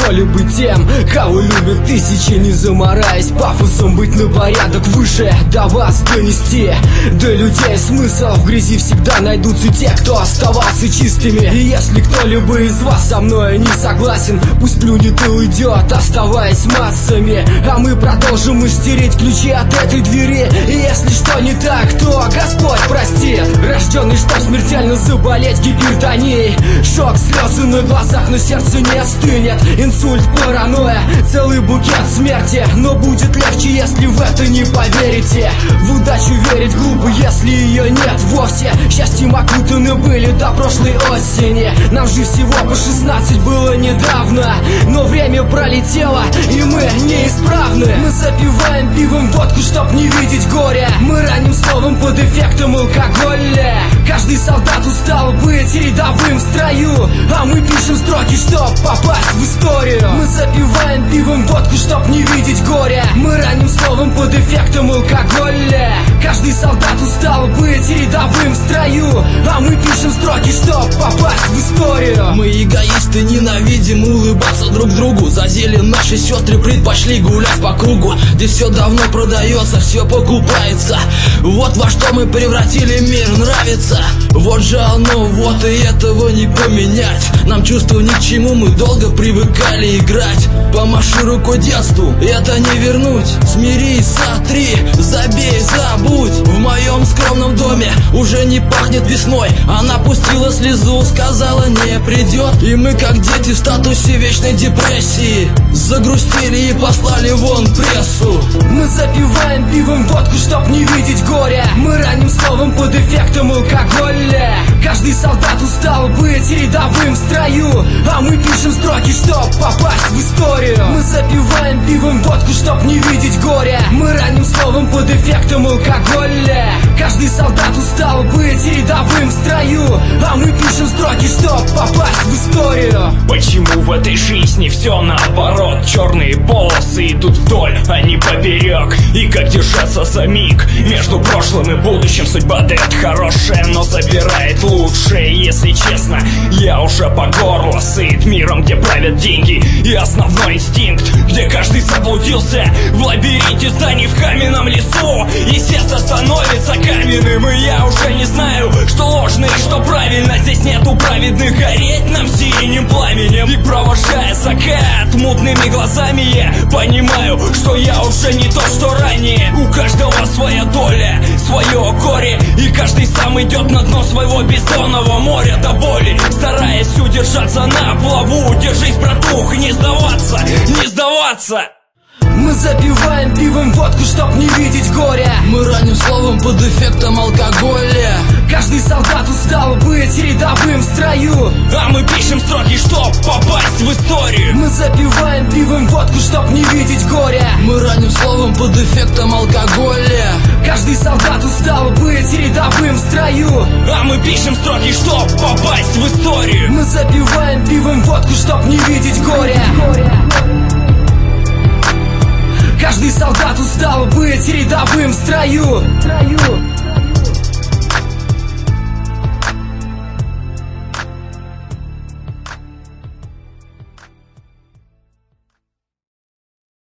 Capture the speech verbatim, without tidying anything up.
воли быть тем, кого любят тысячи, не замораясь пафосом быть на порядок выше, до вас донести, до людей смысл. В грязи всегда найдутся те, кто оставался чистыми. И если кто-либо из вас со мной не согласен, пусть плюнет и уйдет, оставаясь массами. А мы продолжим мастерить ключи от этой двери. И если что не так, то Господь простит. Рожденный, чтоб смертельно заболеть гипертонией. Шок, слезы на глазах, но сердце не остынет. Инсульт, паранойя, целый букет смерти. Но будет легче, если в это не поверите. В удачу верить глупо, если ее нет вовсе. Счастьем окутаны были до прошлой осени. Нам же всего по шестнадцать было недавно. Но время пролетело, и мы неисправны. Мы запиваем пивом водку, чтоб не видеть горя. Мы раним словом под эффектом алкоголя. Каждый солдат устал быть рядовым в строю, а мы пишем строки, чтоб попасть в историю. Мы запиваем пивом водку, чтоб не видеть горя. Мы раним словом под эффектом алкоголя. Каждый солдат устал быть рядовым в строю, а мы пишем строки, чтоб попасть в историю. Мы эгоисты, ненавидим улыбаться друг другу. За зелень наши сестры предпочли гулять по кругу. Здесь все давно продается, все покупается. Вот во что мы превратили мир, нравится. Вот же оно, вот и этого не поменять. Нам чувства ни к чему, мы долго привыкали играть. Помаши рукой детству, это не вернуть. Смирись, сотри, забей, забудь. В моем скромном доме уже не пахнет весной. Она пустила слезу, сказала не придет. И мы как дети в статусе вечной депрессии загрустили и послали вон прессу. Мы запиваем пивом водку, чтоб не видеть горя. Мы раним словом под эффектом алкоголя. Каждый солдат устал быть рядовым в строю, а мы пишем строки, чтоб попасть в историю. Мы запиваем пивом водку, чтоб не видеть горя. Мы раним словом под эффектом алкоголя. Каждый солдат устал быть рядовым в строю, а мы пишем строки, чтоб попасть в историю. Почему в этой жизни все наоборот? Черные полосы идут вдоль, а не поперек. И как держаться за миг между прошлым и будущим? Судьба дает хорошее, но забирает лучшее. Если честно, я уже по горло сыт миром, где правят деньги и основной инстинкт, где каждый заблудился в лабиринте зданий в каменном лесу. И сердце становится каменным, и я уже не знаю, что ложно и что правильно. Здесь нету праведных, гореть нам синим пламенем. И провожая закат мутными глазами, я понимаю, что я уже не то, что ранее. У каждого своя доля, свое горе, и каждый сам идет на дно своего бездонного моря до боли, стараясь удержаться на плаву. Держись, братух, не сдаваться, не сдаваться. Мы запиваем пивом водку, чтоб не видеть горя. Мы раним словом под эффектом алкоголя. Каждый солдат устал быть рядовым в строю, а мы пишем строки, чтоб попасть в историю. Мы запиваем пивом водку, чтоб не видеть горя. Мы раним словом под эффектом алкоголя. Каждый солдат устал быть рядовым в строю, а мы пишем строки, чтоб попасть в историю. Мы запиваем пивом водку, чтоб не видеть горя. Каждый солдат устал быть рядовым в строю.